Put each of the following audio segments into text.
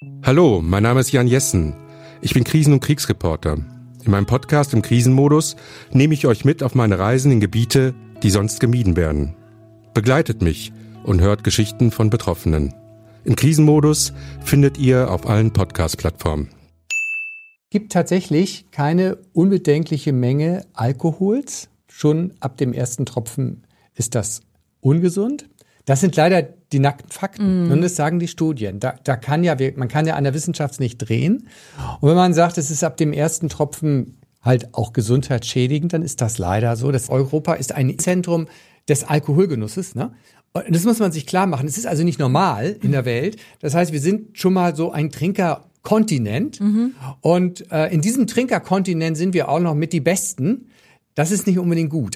Hallo, mein Name ist Jan Jessen. Ich bin Krisen- und Kriegsreporter. In meinem Podcast im Krisenmodus nehme ich euch mit auf meine Reisen in Gebiete, die sonst gemieden werden. Begleitet mich und hört Geschichten von Betroffenen. Im Krisenmodus findet ihr auf allen Podcast-Plattformen. Gibt tatsächlich keine unbedenkliche Menge Alkohols. Schon ab dem ersten Tropfen ist das ungesund. Das sind leider die nackten Fakten. Und das sagen die Studien. Man kann ja an der Wissenschaft nicht drehen. Und wenn man sagt, es ist ab dem ersten Tropfen halt auch gesundheitsschädigend, dann ist das leider so. Das Europa ist ein Zentrum des Alkoholgenusses, ne? Und das muss man sich klar machen. Es ist also nicht normal in der Welt. Das heißt, wir sind schon mal so ein Trinkerkontinent. Und in diesem Trinkerkontinent sind wir auch noch mit die Besten. Das ist nicht unbedingt gut.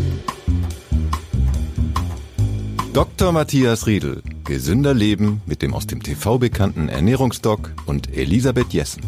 Dr. Matthias Riedl. Gesünder Leben mit dem aus dem TV bekannten Ernährungsdoc und Elisabeth Jessen.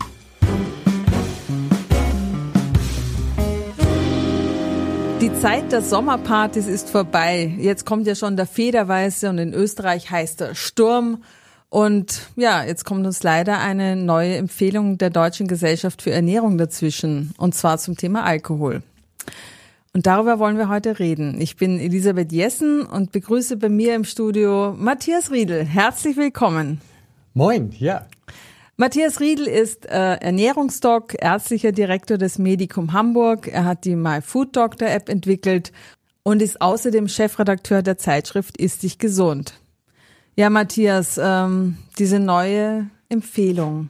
Die Zeit der Sommerpartys ist vorbei. Jetzt kommt ja schon der Federweiße und in Österreich heißt er Sturm. Und ja, jetzt kommt uns leider eine neue Empfehlung der Deutschen Gesellschaft für Ernährung dazwischen. Und zwar zum Thema Alkohol. Und darüber wollen wir heute reden. Ich bin Elisabeth Jessen und begrüße bei mir im Studio Matthias Riedl. Herzlich willkommen. Moin, ja. Matthias Riedl ist Ernährungsdoc, ärztlicher Direktor des Medikum Hamburg. Er hat die MyFoodDoctor-App entwickelt und ist außerdem Chefredakteur der Zeitschrift Ist dich gesund. Ja, Matthias, diese neue Empfehlung,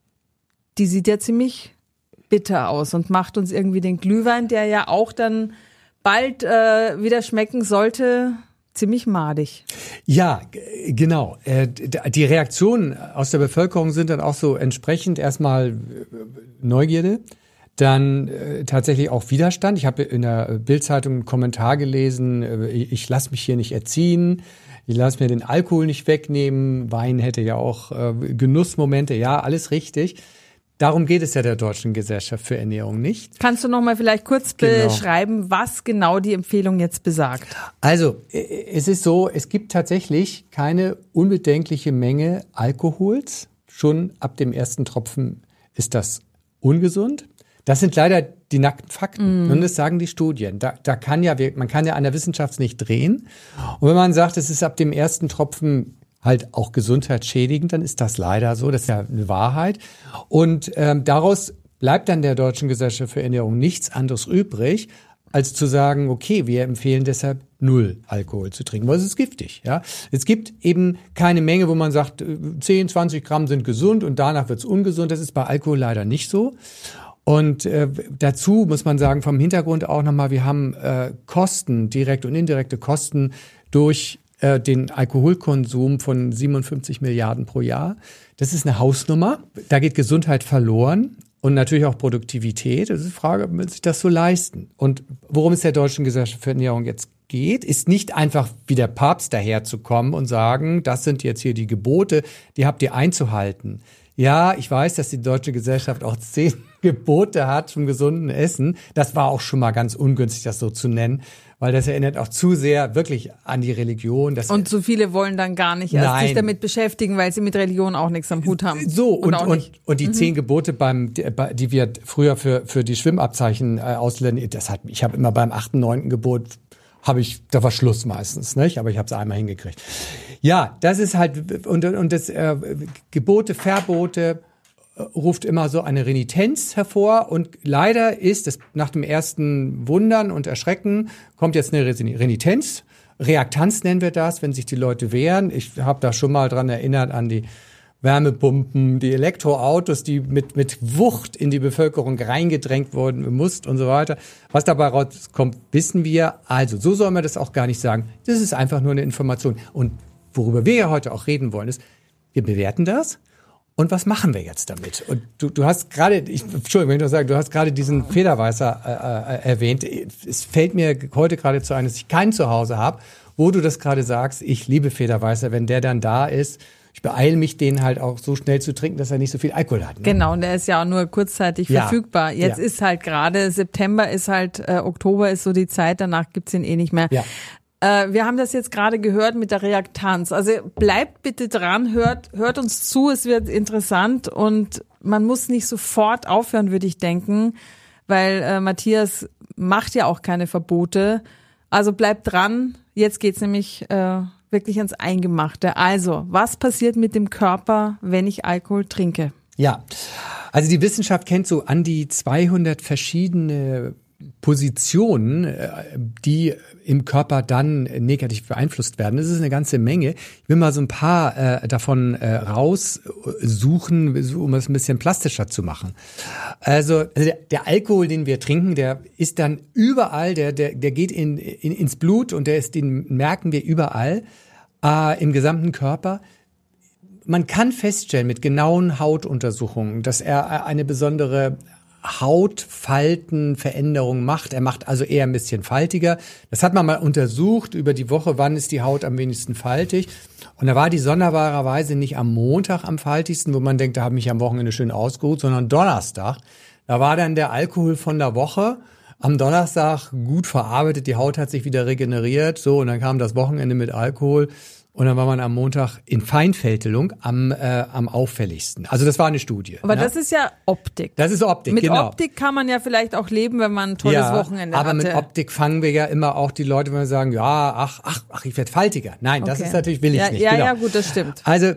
die sieht ja ziemlich bitter aus und macht uns irgendwie den Glühwein, der ja auch dann bald wieder schmecken sollte, ziemlich madig. Ja, genau. Die Reaktionen aus der Bevölkerung sind dann auch so entsprechend erstmal Neugierde, dann tatsächlich auch Widerstand. Ich habe in der Bild-Zeitung einen Kommentar gelesen, ich lasse mich hier nicht erziehen, ich lasse mir den Alkohol nicht wegnehmen, Wein hätte ja auch Genussmomente, ja, alles richtig. Darum geht es ja der Deutschen Gesellschaft für Ernährung nicht. Kannst du noch mal vielleicht kurz beschreiben, was genau die Empfehlung jetzt besagt? Also, es ist so, es gibt tatsächlich keine unbedenkliche Menge Alkohols. Schon ab dem ersten Tropfen ist das ungesund. Das sind leider die nackten Fakten. Und das sagen die Studien. Man kann ja an der Wissenschaft nicht drehen. Und wenn man sagt, es ist ab dem ersten Tropfen halt auch gesundheitsschädigend, dann ist das leider so. Das ist ja eine Wahrheit. Und daraus bleibt dann der Deutschen Gesellschaft für Ernährung nichts anderes übrig, als zu sagen, okay, wir empfehlen deshalb 0 Alkohol zu trinken, weil es ist giftig. Ja? Es gibt eben keine Menge, wo man sagt, 10, 20 Gramm sind gesund und danach wird es ungesund. Das ist bei Alkohol leider nicht so. Und dazu muss man sagen, vom Hintergrund auch nochmal, wir haben Kosten, direkte und indirekte Kosten durch den Alkoholkonsum von 57 Milliarden pro Jahr. Das ist eine Hausnummer. Da geht Gesundheit verloren und natürlich auch Produktivität. Das ist die Frage, will sich das so leisten? Und worum es der Deutschen Gesellschaft für Ernährung jetzt geht, ist nicht einfach wie der Papst daherzukommen und sagen, das sind jetzt hier die Gebote, die habt ihr einzuhalten. Ja, ich weiß, dass die Deutsche Gesellschaft auch 10 Gebote hat zum gesunden Essen. Das war auch schon mal ganz ungünstig, das so zu nennen, weil das erinnert auch zu sehr wirklich an die Religion. Und so viele wollen dann gar nicht erst sich damit beschäftigen, weil sie mit Religion auch nichts am Hut haben. So, und die 10 Gebote, die wir früher für die Schwimmabzeichen auslernen, ich habe immer beim 8., 9. Gebot da war Schluss meistens, nicht? Aber ich habe es einmal hingekriegt. Ja, das ist halt, und das Gebote, Verbote ruft immer so eine Renitenz hervor und leider ist es nach dem ersten Wundern und Erschrecken kommt jetzt eine Renitenz. Reaktanz nennen wir das, wenn sich die Leute wehren. Ich habe da schon mal dran erinnert an die Wärmepumpen, die Elektroautos, die mit Wucht in die Bevölkerung reingedrängt wurden mussten und so weiter. Was dabei rauskommt, wissen wir. Also, so soll man das auch gar nicht sagen. Das ist einfach nur eine Information. Und worüber wir ja heute auch reden wollen, ist, wir bewerten das. Und was machen wir jetzt damit? Und du hast gerade, Entschuldigung, wenn ich noch sage, du hast gerade diesen Federweißer erwähnt. Es fällt mir heute geradezu ein, dass ich keinen zu Hause habe, wo du das gerade sagst. Ich liebe Federweißer, wenn der dann da ist. Ich beeile mich, den halt auch so schnell zu trinken, dass er nicht so viel Alkohol hat. Ne? Genau, und der ist ja auch nur kurzzeitig verfügbar. Jetzt ist halt gerade September, ist halt Oktober ist so die Zeit, danach gibt's ihn eh nicht mehr. Ja. Wir haben das jetzt gerade gehört mit der Reaktanz. Also bleibt bitte dran, hört uns zu, es wird interessant und man muss nicht sofort aufhören, würde ich denken, weil Matthias macht ja auch keine Verbote. Also bleibt dran, jetzt geht's nämlich wirklich ans Eingemachte. Also, was passiert mit dem Körper, wenn ich Alkohol trinke? Ja, also die Wissenschaft kennt so an die 200 verschiedene Positionen, die im Körper dann negativ beeinflusst werden. Das ist eine ganze Menge. Ich will mal so ein paar davon raussuchen, um es ein bisschen plastischer zu machen. Also der Alkohol, den wir trinken, der ist dann überall, der geht ins Blut und den merken wir überall im gesamten Körper. Man kann feststellen mit genauen Hautuntersuchungen, dass er eine besondere Hautfaltenveränderung macht. Er macht also eher ein bisschen faltiger. Das hat man mal untersucht über die Woche, wann ist die Haut am wenigsten faltig. Und da war die sonderbarerweise nicht am Montag am faltigsten, wo man denkt, da habe ich am Wochenende schön ausgeruht, sondern Donnerstag. Da war dann der Alkohol von der Woche. Am Donnerstag gut verarbeitet, die Haut hat sich wieder regeneriert. So, und dann kam das Wochenende mit Alkohol. Und dann war man am Montag in Feinfältelung am auffälligsten. Also das war eine Studie. Aber das ist ja Optik. Das ist Optik, mit genau. Mit Optik kann man ja vielleicht auch leben, wenn man ein tolles Wochenende hatte. Aber mit Optik fangen wir ja immer auch die Leute, wenn wir sagen, ja, ach, ich werde faltiger. Nein, das ist natürlich, will ich nicht. Ja, genau. Ja, gut, das stimmt. Also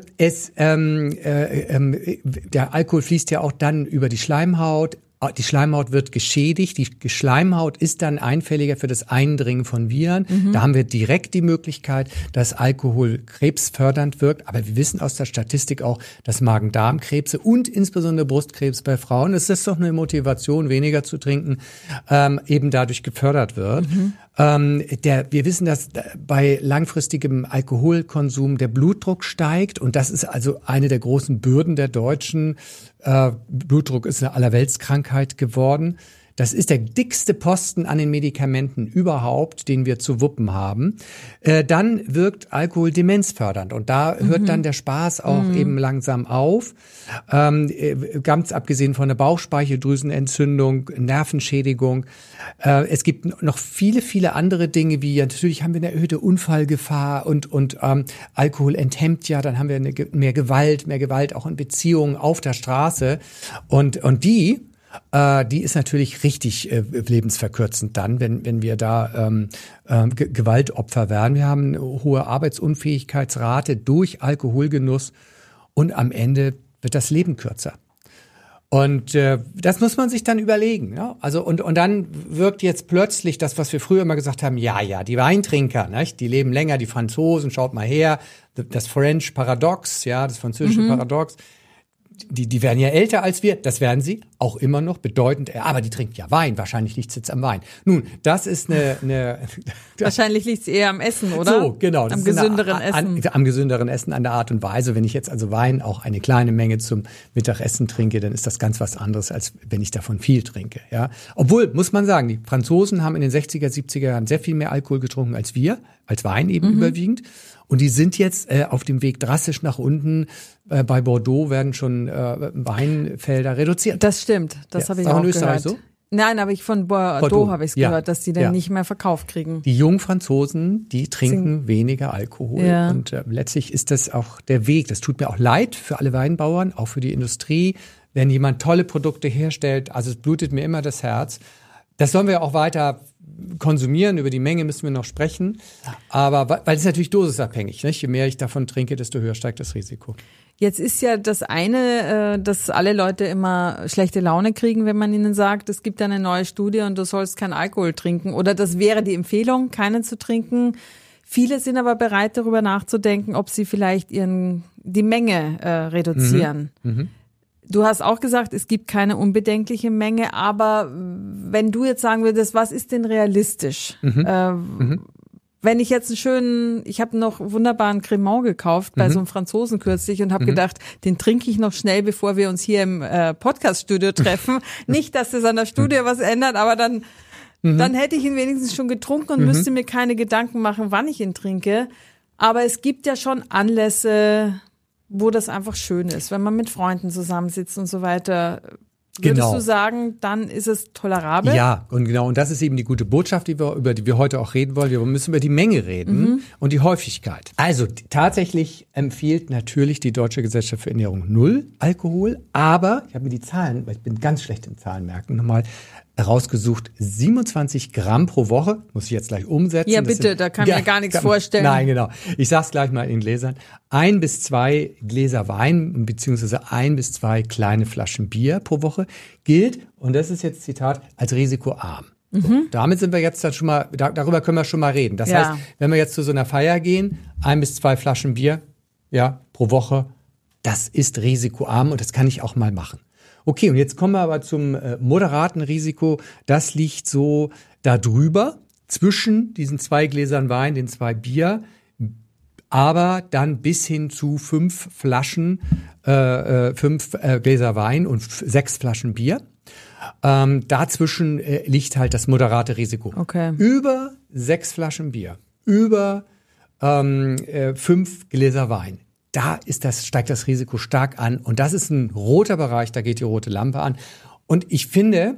der Alkohol fließt ja auch dann über die Schleimhaut. Die Schleimhaut wird geschädigt. Die Schleimhaut ist dann einfälliger für das Eindringen von Viren. Da haben wir direkt die Möglichkeit, dass Alkohol krebsfördernd wirkt. Aber wir wissen aus der Statistik auch, dass Magen-Darm-Krebse und insbesondere Brustkrebs bei Frauen, es ist doch eine Motivation, weniger zu trinken, eben dadurch gefördert wird. Wir wissen, dass bei langfristigem Alkoholkonsum der Blutdruck steigt. Und das ist also eine der großen Bürden der Deutschen. Blutdruck ist eine Allerweltskrankheit geworden. Das ist der dickste Posten an den Medikamenten überhaupt, den wir zu wuppen haben. Dann wirkt Alkohol demenzfördernd und da hört dann der Spaß auch eben langsam auf. Ganz abgesehen von der Bauchspeicheldrüsenentzündung, Nervenschädigung. Es gibt noch viele, viele andere Dinge, wie natürlich haben wir eine erhöhte Unfallgefahr und Alkohol enthemmt ja, dann haben wir mehr Gewalt auch in Beziehungen auf der Straße und die ist natürlich richtig lebensverkürzend dann, wenn wir da Gewaltopfer werden. Wir haben eine hohe Arbeitsunfähigkeitsrate durch Alkoholgenuss und am Ende wird das Leben kürzer. Und das muss man sich dann überlegen. Ja? Also und dann wirkt jetzt plötzlich das, was wir früher immer gesagt haben, ja, die Weintrinker, nicht? Die leben länger, die Franzosen, schaut mal her, das French Paradox, ja, das französische Paradox. Die werden ja älter als wir, das werden sie, auch immer noch bedeutend, aber die trinken ja Wein, wahrscheinlich liegt es jetzt am Wein. Nun, das ist eine wahrscheinlich liegt es eher am Essen, oder? So, genau. Am gesünderen Essen. Am gesünderen Essen, an der Art und Weise. Wenn ich jetzt also Wein auch eine kleine Menge zum Mittagessen trinke, dann ist das ganz was anderes, als wenn ich davon viel trinke. Ja, obwohl, muss man sagen, die Franzosen haben in den 60er, 70er Jahren sehr viel mehr Alkohol getrunken als wir, als Wein eben überwiegend. Und die sind jetzt auf dem Weg drastisch nach unten. Bei Bordeaux werden schon Weinfelder reduziert. Das stimmt, das habe ich auch gehört. So? Nein, aber von Bordeaux habe ich es gehört, dass die dann nicht mehr verkauft kriegen. Die jungen Franzosen, die trinken weniger Alkohol. Ja. Und letztlich ist das auch der Weg. Das tut mir auch leid für alle Weinbauern, auch für die Industrie. Wenn jemand tolle Produkte herstellt, also es blutet mir immer das Herz. Das sollen wir auch weiter konsumieren, über die Menge müssen wir noch sprechen, aber weil es natürlich dosisabhängig, nicht? Je mehr ich davon trinke, desto höher steigt das Risiko. Jetzt ist ja das eine, dass alle Leute immer schlechte Laune kriegen, wenn man ihnen sagt, es gibt eine neue Studie und du sollst keinen Alkohol trinken oder das wäre die Empfehlung, keinen zu trinken. Viele sind aber bereit, darüber nachzudenken, ob sie vielleicht die Menge reduzieren. Du hast auch gesagt, es gibt keine unbedenkliche Menge, aber wenn du jetzt sagen würdest, was ist denn realistisch? Wenn ich jetzt ich habe noch wunderbaren Cremant gekauft bei so einem Franzosen kürzlich und habe gedacht, den trinke ich noch schnell, bevor wir uns hier im Podcaststudio treffen. Nicht, dass das an der Studie was ändert, aber dann hätte ich ihn wenigstens schon getrunken und müsste mir keine Gedanken machen, wann ich ihn trinke. Aber es gibt ja schon Anlässe, wo das einfach schön ist, wenn man mit Freunden zusammensitzt und so weiter. Würdest du sagen, dann ist es tolerabel? Ja, und genau. Und das ist eben die gute Botschaft, über die wir heute auch reden wollen. Wir müssen über die Menge reden und die Häufigkeit. Also tatsächlich empfiehlt natürlich die Deutsche Gesellschaft für Ernährung 0 Alkohol. Aber ich habe mir die Zahlen, weil ich bin ganz schlecht im Zahlenmerken, nochmal herausgesucht. 27 Gramm pro Woche. Muss ich jetzt gleich umsetzen. Ja, bitte, da kann ich mir gar nichts vorstellen. Nein, genau. Ich sag's gleich mal in Gläsern. 1 bis 2 Gläser Wein, beziehungsweise 1 bis 2 kleine Flaschen Bier pro Woche gilt, und das ist jetzt Zitat, als risikoarm. So, damit sind wir jetzt dann schon mal, darüber können wir schon mal reden. Das heißt, wenn wir jetzt zu so einer Feier gehen, 1 bis 2 Flaschen Bier, pro Woche, das ist risikoarm und das kann ich auch mal machen. Okay, und jetzt kommen wir aber zum moderaten Risiko. Das liegt so da drüber, zwischen diesen 2 Gläsern Wein, den 2 Bier, aber dann bis hin zu 5 Flaschen, 5 Gläser Wein und 6 Flaschen Bier. Dazwischen liegt halt das moderate Risiko. Okay. Über 6 Flaschen Bier, über 5 Gläser Wein. Da steigt das Risiko stark an. Und das ist ein roter Bereich, da geht die rote Lampe an. Und ich finde,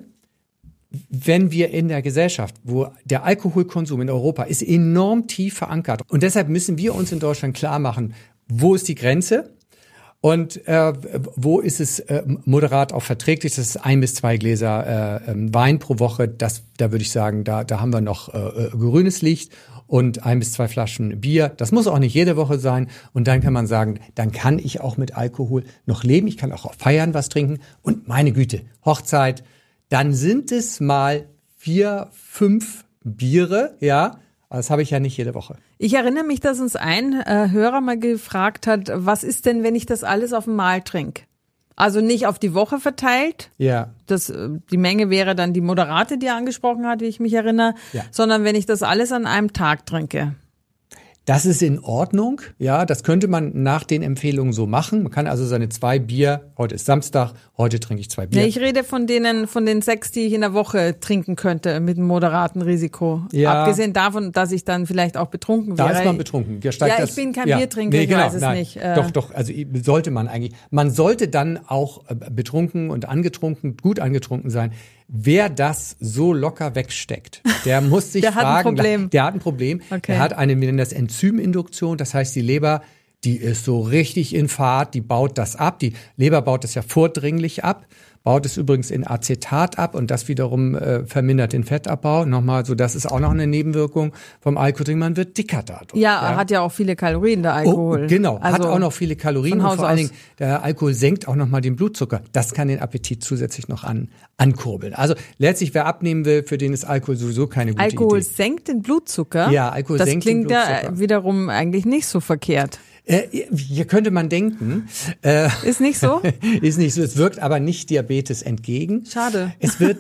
wenn wir in der Gesellschaft, wo der Alkoholkonsum in Europa ist enorm tief verankert. Und deshalb müssen wir uns in Deutschland klar machen, wo ist die Grenze? Und wo ist es moderat auch verträglich? Das ist 1 bis 2 Gläser Wein pro Woche. Da würde ich sagen, da haben wir noch grünes Licht. Und 1 bis 2 Flaschen Bier. Das muss auch nicht jede Woche sein. Und dann kann man sagen, dann kann ich auch mit Alkohol noch leben. Ich kann auch auf Feiern was trinken. Und meine Güte, Hochzeit, dann sind es mal 4, 5 Biere, ja. Das habe ich ja nicht jede Woche. Ich erinnere mich, dass uns ein Hörer mal gefragt hat, was ist denn, wenn ich das alles auf einmal trinke? Also nicht auf die Woche verteilt. Ja. Die Menge wäre dann die moderate, die er angesprochen hat, wie ich mich erinnere, sondern wenn ich das alles an einem Tag trinke. Das ist in Ordnung, ja, das könnte man nach den Empfehlungen so machen. Man kann also seine 2 Bier, heute ist Samstag, heute trinke ich 2 Bier. Nee, ich rede von den 6, die ich in der Woche trinken könnte, mit einem moderaten Risiko. Ja. Abgesehen davon, dass ich dann vielleicht auch betrunken wäre. Da ist man betrunken. Ich bin kein Biertrinker, ich weiß es nicht. Doch, also sollte man eigentlich. Man sollte dann auch betrunken und gut angetrunken sein. Wer das so locker wegsteckt, der muss sich fragen, der hat ein Problem. Okay. Der hat wir nennen das Enzyminduktion, das heißt, die Leber, die ist so richtig in Fahrt, die baut das ab. Die Leber baut das ja vordringlich ab, baut es übrigens in Acetat ab und das wiederum vermindert den Fettabbau. Nochmal, so das ist auch noch eine Nebenwirkung vom Alkohol. Man wird dicker dadurch. Ja, hat ja auch viele Kalorien, der Alkohol. Oh, genau, hat auch noch viele Kalorien und vor allen Dingen der Alkohol senkt auch nochmal den Blutzucker. Das kann den Appetit zusätzlich noch ankurbeln. Also letztlich, wer abnehmen will, für den ist Alkohol sowieso keine gute Idee. Alkohol senkt den Blutzucker? Ja, Alkohol senkt den Blutzucker. Das klingt ja wiederum eigentlich nicht so verkehrt. Hier könnte man denken. Ist nicht so? Ist nicht so. Es wirkt aber nicht Diabetes entgegen. Schade. Es wird,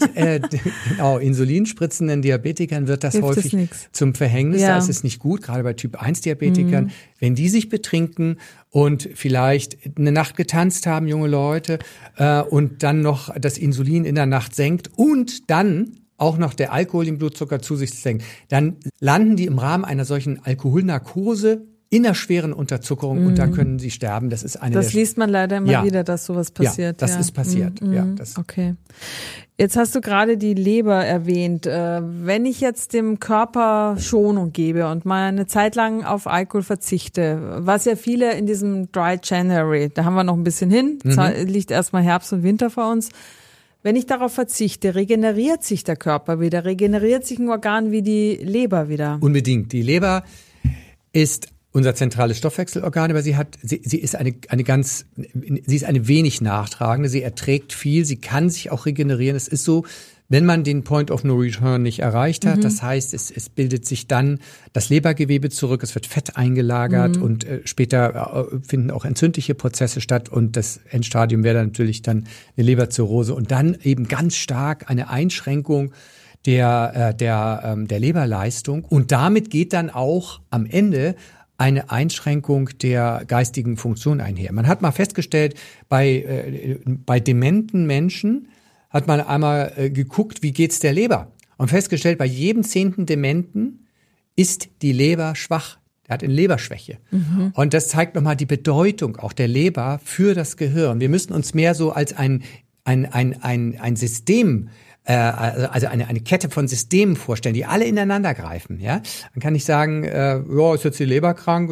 insulinspritzenden Diabetikern wird das Hilft häufig zum Verhängnis. Ja. Das ist nicht gut, gerade bei Typ-1-Diabetikern. Wenn die sich betrinken und vielleicht eine Nacht getanzt haben, junge Leute, und dann noch das Insulin in der Nacht senkt und dann auch noch der Alkohol den Blutzucker zu sich senkt, dann landen die im Rahmen einer solchen Alkoholnarkose in einer schweren Unterzuckerung und da können sie sterben. Das ist Das liest man leider immer wieder, dass sowas passiert. Ja, das ist passiert. Ja, okay. Jetzt hast du gerade die Leber erwähnt. Wenn ich jetzt dem Körper Schonung gebe und mal eine Zeit lang auf Alkohol verzichte, was ja viele in diesem Dry January, da haben wir noch ein bisschen hin, liegt erstmal Herbst und Winter vor uns. Wenn ich darauf verzichte, regeneriert sich der Körper wieder, regeneriert sich ein Organ wie die Leber wieder? Unbedingt. Die Leber ist unser zentrales Stoffwechselorgan, aber sie ist eine wenig nachtragende, sie erträgt viel, sie kann sich auch regenerieren. Es ist so, wenn man den Point of No Return nicht erreicht hat, das heißt, es bildet sich dann das Lebergewebe zurück, es wird Fett eingelagert und später finden auch entzündliche Prozesse statt und das Endstadium wäre dann natürlich dann eine Leberzirrhose und dann eben ganz stark eine Einschränkung der Leberleistung und damit geht dann auch am Ende eine Einschränkung der geistigen Funktion einher. Man hat mal festgestellt, bei dementen Menschen hat man einmal geguckt, wie geht's der Leber? Und festgestellt, bei jedem 10. Dementen ist die Leber schwach. Der hat eine Leberschwäche. Und das zeigt nochmal die Bedeutung auch der Leber für das Gehirn. Wir müssen uns mehr so als ein ein System, also eine Kette von Systemen vorstellen, die alle ineinander greifen. Ja, dann kann ich sagen, ist jetzt die Leber krank,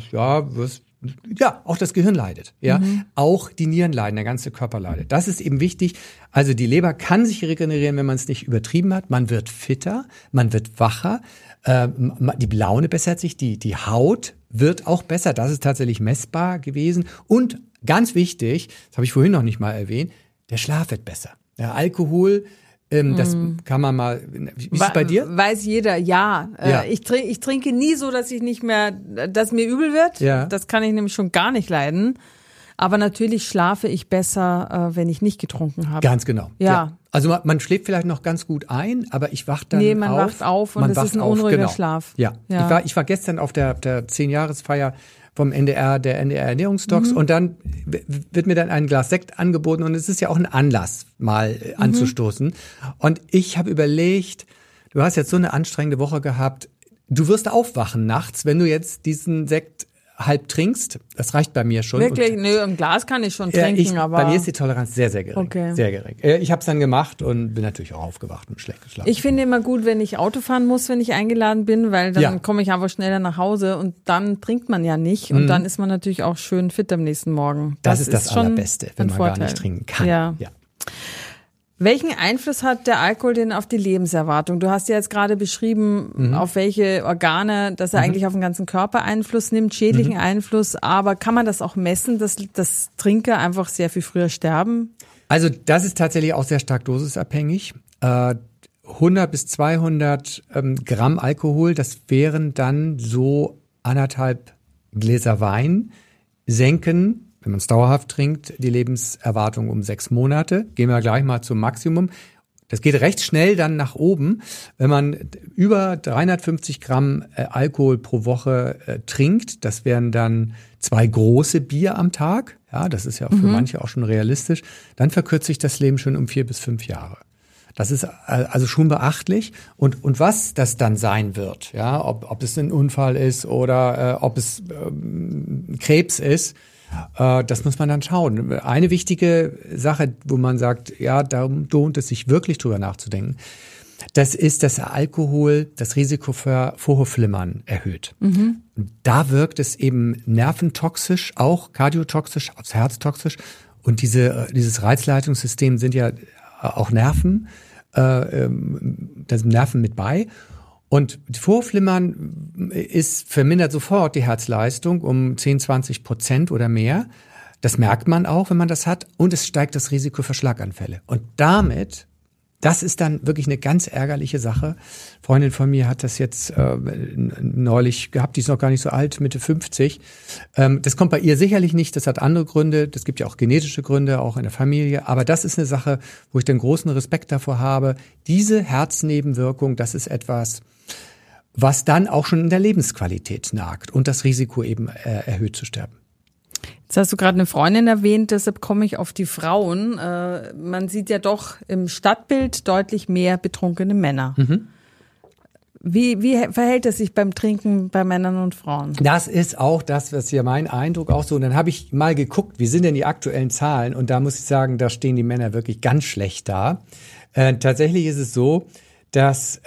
auch das Gehirn leidet, ja, auch die Nieren leiden, der ganze Körper leidet. Das ist eben wichtig. Also die Leber kann sich regenerieren, wenn man es nicht übertrieben hat. Man wird fitter, man wird wacher, die Laune bessert sich, die Haut wird auch besser. Das ist tatsächlich messbar gewesen. Und ganz wichtig, das habe ich vorhin noch nicht mal erwähnt, der Schlaf wird besser. Der Alkohol, das kann man mal, wie ist es bei dir? Weiß jeder, ja. Ich trinke nie so, dass dass mir übel wird. Ja. Das kann ich nämlich schon gar nicht leiden. Aber natürlich schlafe ich besser, wenn ich nicht getrunken habe. Ganz genau. Ja. Also man schläft vielleicht noch ganz gut ein, aber ich wach dann auf. Nee, man wacht auf und es ist ein unruhiger Schlaf. Ja. Ich war gestern auf der 10-Jahresfeier vom NDR, der NDR Ernährungsdocs, und dann wird mir dann ein Glas Sekt angeboten und es ist ja auch ein Anlass, mal anzustoßen. Und ich habe überlegt, du hast jetzt so eine anstrengende Woche gehabt, du wirst aufwachen nachts, wenn du jetzt diesen Sekt halb trinkst. Das reicht bei mir schon. Wirklich? Nö, ein Glas kann ich schon trinken, aber... Bei mir ist die Toleranz sehr, sehr gering. Okay. Sehr gering. Ich habe es dann gemacht und bin natürlich auch aufgewacht und schlecht geschlafen. Ich finde immer gut, wenn ich Auto fahren muss, wenn ich eingeladen bin, weil dann komme ich einfach schneller nach Hause und dann trinkt man ja nicht und dann ist man natürlich auch schön fit am nächsten Morgen. Das ist das Allerbeste, wenn man gar nicht trinken kann. Ja. Welchen Einfluss hat der Alkohol denn auf die Lebenserwartung? Du hast ja jetzt gerade beschrieben, auf welche Organe, dass er eigentlich auf den ganzen Körper Einfluss nimmt, schädlichen Einfluss. Aber kann man das auch messen, dass Trinker einfach sehr viel früher sterben? Also das ist tatsächlich auch sehr stark dosisabhängig. 100 bis 200 Gramm Alkohol, das wären dann so 1,5 Gläser Wein, senken, wenn man es dauerhaft trinkt, die Lebenserwartung um 6 Monate. Gehen wir gleich mal zum Maximum. Das geht recht schnell dann nach oben. Wenn man über 350 Gramm Alkohol pro Woche trinkt, das wären dann 2 große Bier am Tag. Ja, das ist ja für manche auch schon realistisch. Dann verkürzt sich das Leben schon um 4 bis 5 Jahre. Das ist also schon beachtlich. Und was das dann sein wird, ja, ob es ein Unfall ist oder ob es Krebs ist, das muss man dann schauen. Eine wichtige Sache, wo man sagt, ja, da lohnt es sich wirklich drüber nachzudenken, das ist, dass Alkohol das Risiko für Vorhofflimmern erhöht. Da wirkt es eben nerventoxisch, auch kardiotoxisch, aufs Herz toxisch. Und dieses Reizleitungssystem sind ja auch Nerven, da sind Nerven mit bei. Und Vorhofflimmern vermindert sofort die Herzleistung um 10-20% oder mehr. Das merkt man auch, wenn man das hat. Und es steigt das Risiko für Schlaganfälle. Und damit, das ist dann wirklich eine ganz ärgerliche Sache. Eine Freundin von mir hat das jetzt neulich gehabt, die ist noch gar nicht so alt, Mitte 50. Das kommt bei ihr sicherlich nicht, das hat andere Gründe. Das gibt ja auch genetische Gründe, auch in der Familie. Aber das ist eine Sache, wo ich den großen Respekt davor habe. Diese Herznebenwirkung, das ist etwas, was dann auch schon in der Lebensqualität nagt und das Risiko eben erhöht zu sterben. Jetzt hast du gerade eine Freundin erwähnt, deshalb komme ich auf die Frauen. Man sieht ja doch im Stadtbild deutlich mehr betrunkene Männer. Wie verhält es sich beim Trinken bei Männern und Frauen? Das ist auch das, was ja mein Eindruck auch so. Und dann habe ich mal geguckt, wie sind denn die aktuellen Zahlen? Und da muss ich sagen, da stehen die Männer wirklich ganz schlecht da. Tatsächlich ist es so, dass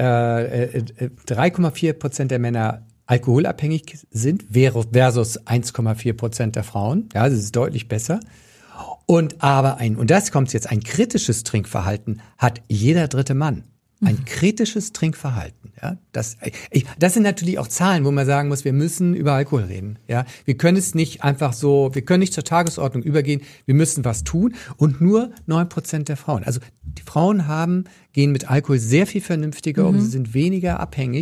3,4% der Männer alkoholabhängig sind versus 1,4% der Frauen. Ja, das ist deutlich besser. Und das kommt jetzt, ein kritisches Trinkverhalten hat jeder dritte Mann. Ein kritisches Trinkverhalten. Ja, das sind natürlich auch Zahlen, wo man sagen muss, wir müssen über Alkohol reden. Ja, wir können es nicht einfach so, wir können nicht zur Tagesordnung übergehen. Wir müssen was tun. Und nur 9% der Frauen. Also die Frauen gehen mit Alkohol sehr viel vernünftiger um. Sie sind weniger abhängig.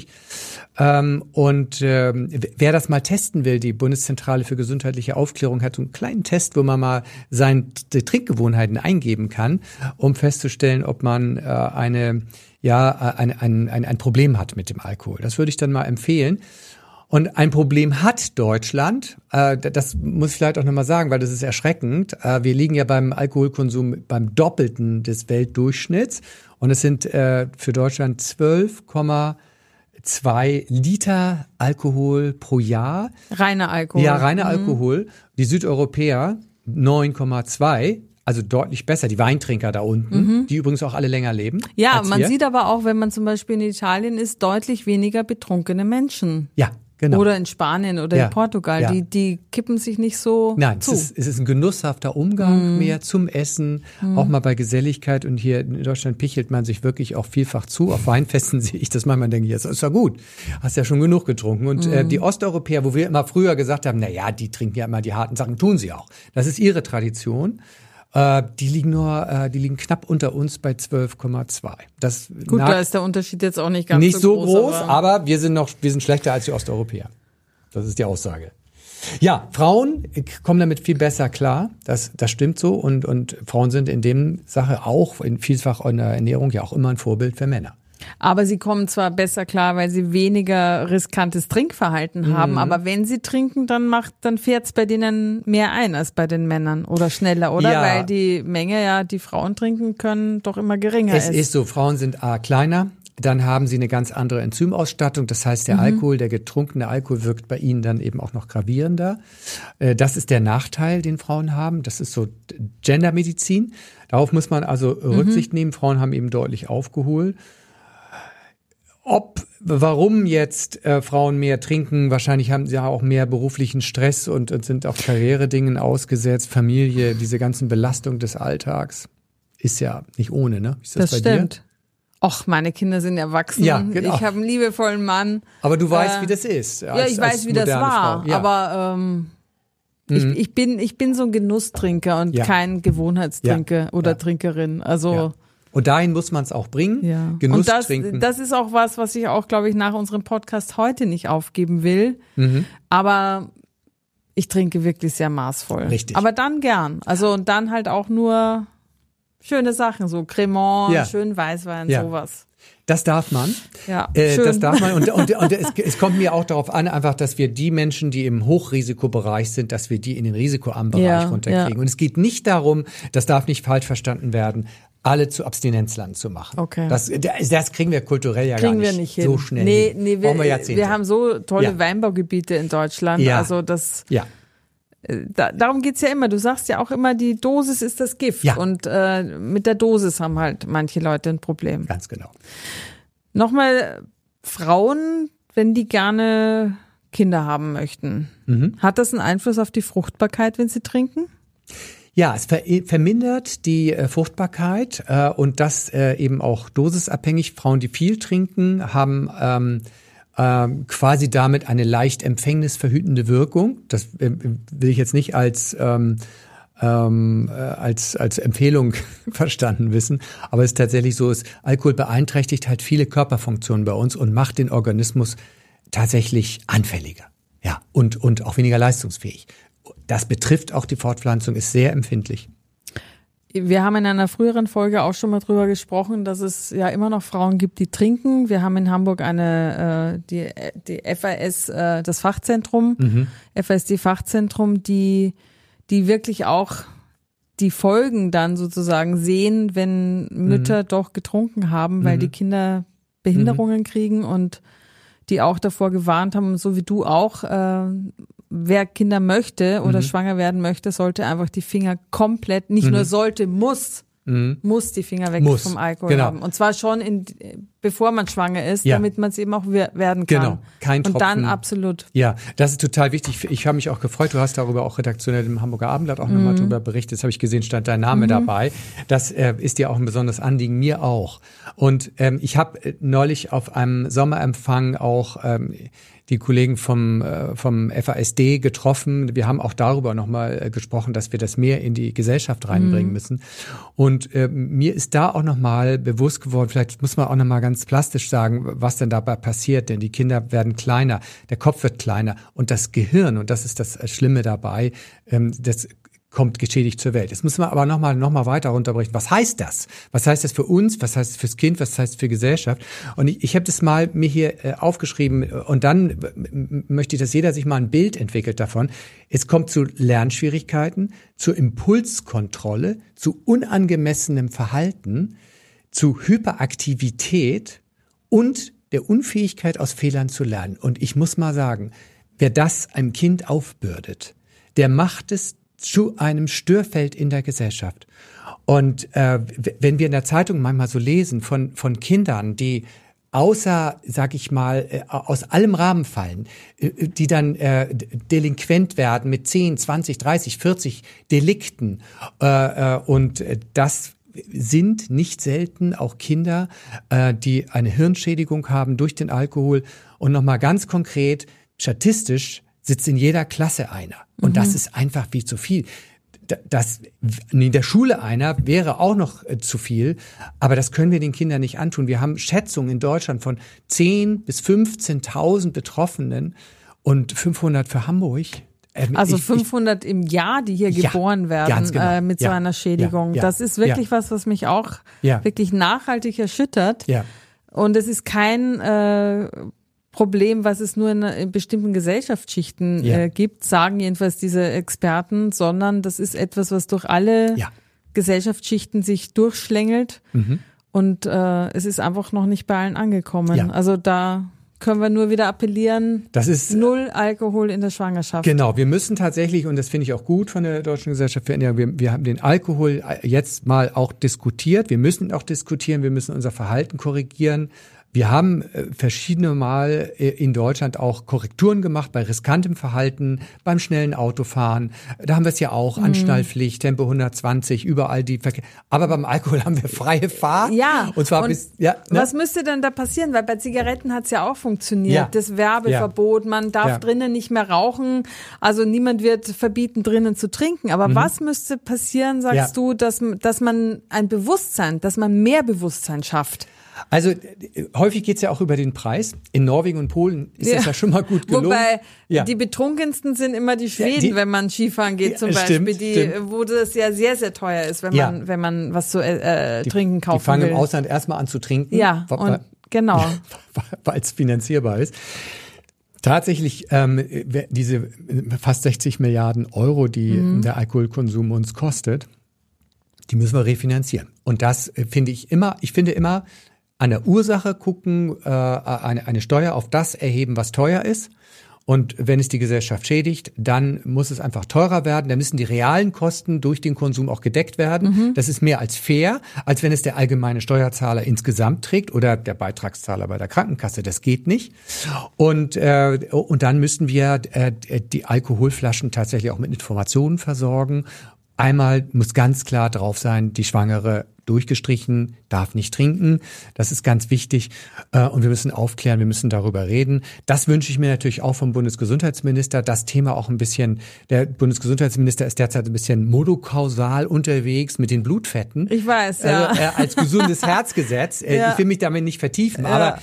Wer das mal testen will, die Bundeszentrale für gesundheitliche Aufklärung hat so einen kleinen Test, wo man mal seine Trinkgewohnheiten eingeben kann, um festzustellen, ob man ein Problem hat mit dem Alkohol. Das würde ich dann mal empfehlen. Und ein Problem hat Deutschland, das muss ich vielleicht auch nochmal sagen, weil das ist erschreckend. Wir liegen ja beim Alkoholkonsum beim Doppelten des Weltdurchschnitts und es sind für Deutschland 12,2 Liter Alkohol pro Jahr. Reiner Alkohol. Ja, reiner Alkohol. Die Südeuropäer 9,2. also deutlich besser. Die Weintrinker da unten, die übrigens auch alle länger leben. Ja, als man wir. sieht aber auch, wenn man zum Beispiel in Italien ist, deutlich weniger betrunkene Menschen. Ja, genau. Oder in Spanien oder Ja, in Portugal. ja. Die kippen sich nicht so Nein, zu. es ist ein genusshafter Umgang mehr zum Essen, auch mal bei Geselligkeit. Und hier in Deutschland pichelt man sich wirklich auch vielfach zu. Auf Weinfesten sehe ich das manchmal, denke ich, das ist ja gut, hast ja schon genug getrunken. Und die Osteuropäer, wo wir immer früher gesagt haben, na ja, die trinken ja immer die harten Sachen, tun sie auch. Das ist ihre Tradition. Die liegen knapp unter uns bei 12,2. Das Gut, da ist der Unterschied jetzt auch nicht ganz nicht so groß, aber aber wir sind schlechter als die Osteuropäer. Das ist die Aussage. Ja, Frauen kommen damit viel besser klar. Das stimmt so. Und Frauen sind in dem Sache auch vielfach in der Ernährung ja auch immer ein Vorbild für Männer. Aber sie kommen zwar besser klar, weil sie weniger riskantes Trinkverhalten haben, aber wenn sie trinken, dann fährt's bei denen mehr ein als bei den Männern oder schneller, oder? Ja. Weil die Menge, die Frauen trinken können, doch immer geringer ist. Es ist so, Frauen sind kleiner, dann haben sie eine ganz andere Enzymausstattung. Das heißt, der getrunkene Alkohol wirkt bei ihnen dann eben auch noch gravierender. Das ist der Nachteil, den Frauen haben. Das ist so Gendermedizin. Darauf muss man also Rücksicht nehmen. Frauen haben eben deutlich aufgeholt. Warum jetzt Frauen mehr trinken? Wahrscheinlich haben sie ja auch mehr beruflichen Stress und sind auch Karrieredingen ausgesetzt, Familie, diese ganzen Belastungen des Alltags. Ist ja nicht ohne, ne? Ist das bei stimmt. dir? Och, meine Kinder sind erwachsen. Ja, genau. Ich habe einen liebevollen Mann. Aber du weißt, wie das ist. Ich weiß, wie das war. Frau. Ja. Aber ich bin so ein Genusstrinker und kein Gewohnheitstrinker oder Trinkerin. Also Ja. Und dahin muss man es auch bringen. ja. Genuss und trinken. das ist auch was ich auch, glaube ich, nach unserem Podcast heute nicht aufgeben will. Aber ich trinke wirklich sehr maßvoll. Richtig. Aber dann gern. Also und dann halt auch nur schöne Sachen, so Cremant, schön Weißwein, sowas. Das darf man. Ja, schön. Das darf man. Und es kommt mir auch darauf an, einfach, dass wir die Menschen, die im Hochrisikobereich sind, dass wir die in den risikoarmen Bereich runterkriegen. Ja. Und es geht nicht darum, das darf nicht falsch verstanden werden, alle zu Abstinenzland zu machen. Okay. Das kriegen wir kulturell ja Kriegen gar wir nicht nicht hin. so schnell. Nee, Brauchen wir Jahrzehnte. wir haben so tolle Ja. Weinbaugebiete in Deutschland. Ja. Also das, Ja. darum geht's ja immer. Du sagst ja auch immer, die Dosis ist das Gift. Ja. Und mit der Dosis haben halt manche Leute ein Problem. Ganz genau. Nochmal, Frauen, wenn die gerne Kinder haben möchten, hat das einen Einfluss auf die Fruchtbarkeit, wenn sie trinken? Ja, es vermindert die Fruchtbarkeit und das eben auch dosisabhängig. Frauen, die viel trinken, haben quasi damit eine leicht empfängnisverhütende Wirkung. Das will ich jetzt nicht als Empfehlung verstanden wissen, aber es ist tatsächlich so, Alkohol beeinträchtigt halt viele Körperfunktionen bei uns und macht den Organismus tatsächlich anfälliger, ja, und auch weniger leistungsfähig. Das betrifft auch die Fortpflanzung, ist sehr empfindlich. Wir haben in einer früheren Folge auch schon mal drüber gesprochen, dass es ja immer noch Frauen gibt, die trinken. Wir haben in Hamburg die FAS, das Fachzentrum, FASD-Fachzentrum, die wirklich auch die Folgen dann sozusagen sehen, wenn Mütter doch getrunken haben, weil die Kinder Behinderungen kriegen und die auch davor gewarnt haben, so wie du auch, wer Kinder möchte oder schwanger werden möchte, sollte einfach die Finger komplett, nicht nur sollte, muss die Finger weg vom Alkohol haben. Und zwar schon bevor man schwanger ist, damit man es eben auch werden kann. Genau, kein Tropfen. Und dann absolut. Ja, das ist total wichtig. Ich habe mich auch gefreut, du hast darüber auch redaktionell im Hamburger Abendblatt auch nochmal drüber berichtet. Das habe ich gesehen, stand dein Name dabei. Das ist dir auch ein besonderes Anliegen, mir auch. Und ich habe neulich auf einem Sommerempfang auch die Kollegen vom FASD getroffen. Wir haben auch darüber nochmal gesprochen, dass wir das mehr in die Gesellschaft reinbringen müssen. Und mir ist da auch nochmal bewusst geworden, vielleicht muss man auch nochmal ganz plastisch sagen, was denn dabei passiert. Denn die Kinder werden kleiner, der Kopf wird kleiner und das Gehirn, und das ist das Schlimme dabei, das kommt geschädigt zur Welt. Jetzt müssen wir aber noch mal weiter runterbrechen. Was heißt das? Was heißt das für uns? Was heißt das fürs Kind? Was heißt das für Gesellschaft? Und ich habe das mal mir hier aufgeschrieben und dann möchte ich, dass jeder sich mal ein Bild entwickelt davon. Es kommt zu Lernschwierigkeiten, zur Impulskontrolle, zu unangemessenem Verhalten, zu Hyperaktivität und der Unfähigkeit, aus Fehlern zu lernen. Und ich muss mal sagen, wer das einem Kind aufbürdet, der macht es zu einem Störfeld in der Gesellschaft. Und wenn wir in der Zeitung manchmal so lesen von Kindern, die außer, sag ich mal, aus allem Rahmen fallen, die dann delinquent werden mit 10, 20, 30, 40 Delikten. Und das sind nicht selten auch Kinder, die eine Hirnschädigung haben durch den Alkohol. Und nochmal ganz konkret, statistisch sitzt in jeder Klasse einer. Und das ist einfach viel zu viel. Das in der Schule einer wäre auch noch zu viel, aber das können wir den Kindern nicht antun. Wir haben Schätzungen in Deutschland von 10.000 bis 15.000 Betroffenen und 500 für Hamburg. Also 500 im Jahr, die hier geboren werden genau. Mit so einer Schädigung. Das ist wirklich was mich auch wirklich nachhaltig erschüttert. Ja. Und es ist kein Problem, was es nur in bestimmten Gesellschaftsschichten gibt, sagen jedenfalls diese Experten, sondern das ist etwas, was durch alle Gesellschaftsschichten sich durchschlängelt und es ist einfach noch nicht bei allen angekommen. Ja. Also da können wir nur wieder appellieren, das ist 0 Alkohol in der Schwangerschaft. Genau, wir müssen tatsächlich, und das finde ich auch gut von der Deutschen Gesellschaft für Ernährung, wir haben den Alkohol jetzt mal auch diskutiert, wir müssen ihn auch diskutieren, wir müssen unser Verhalten korrigieren. Wir haben verschiedene Mal in Deutschland auch Korrekturen gemacht bei riskantem Verhalten, beim schnellen Autofahren. Da haben wir es ja auch, Anschnallpflicht, Tempo 120, überall die Verkehr. Aber beim Alkohol haben wir freie Fahrt. Ja. Und zwar was müsste denn da passieren? Weil bei Zigaretten hat es ja auch funktioniert. Ja. Das Werbeverbot, man darf drinnen nicht mehr rauchen. Also niemand wird verbieten, drinnen zu trinken. Aber was müsste passieren, sagst du, dass man dass man mehr Bewusstsein schafft? Also häufig geht's ja auch über den Preis. In Norwegen und Polen ist das ja schon mal gut gelungen. Wobei die betrunkensten sind immer die Schweden, wenn man Skifahren geht zum Beispiel, stimmt. Wo das ja sehr, sehr teuer ist, wenn man was zu trinken kaufen will. Die fangen im Ausland erstmal an zu trinken. Ja, genau. Weil es finanzierbar ist. Tatsächlich diese fast 60 Milliarden Euro, die der Alkoholkonsum uns kostet, die müssen wir refinanzieren. Und das finde ich immer an der Ursache gucken, eine Steuer auf das erheben, was teuer ist. Und wenn es die Gesellschaft schädigt, dann muss es einfach teurer werden. Dann müssen die realen Kosten durch den Konsum auch gedeckt werden. Das ist mehr als fair, als wenn es der allgemeine Steuerzahler insgesamt trägt oder der Beitragszahler bei der Krankenkasse. Das geht nicht. Und dann müssen wir die Alkoholflaschen tatsächlich auch mit Informationen versorgen. Einmal muss ganz klar drauf sein, die Schwangere durchgestrichen, darf nicht trinken. Das ist ganz wichtig. Und wir müssen aufklären, wir müssen darüber reden. Das wünsche ich mir natürlich auch vom Bundesgesundheitsminister. Das Thema auch ein bisschen, der Bundesgesundheitsminister ist derzeit ein bisschen monokausal unterwegs mit den Blutfetten. Ich weiß, ja. Also, als gesundes Herzgesetz. Ich will mich damit nicht vertiefen, aber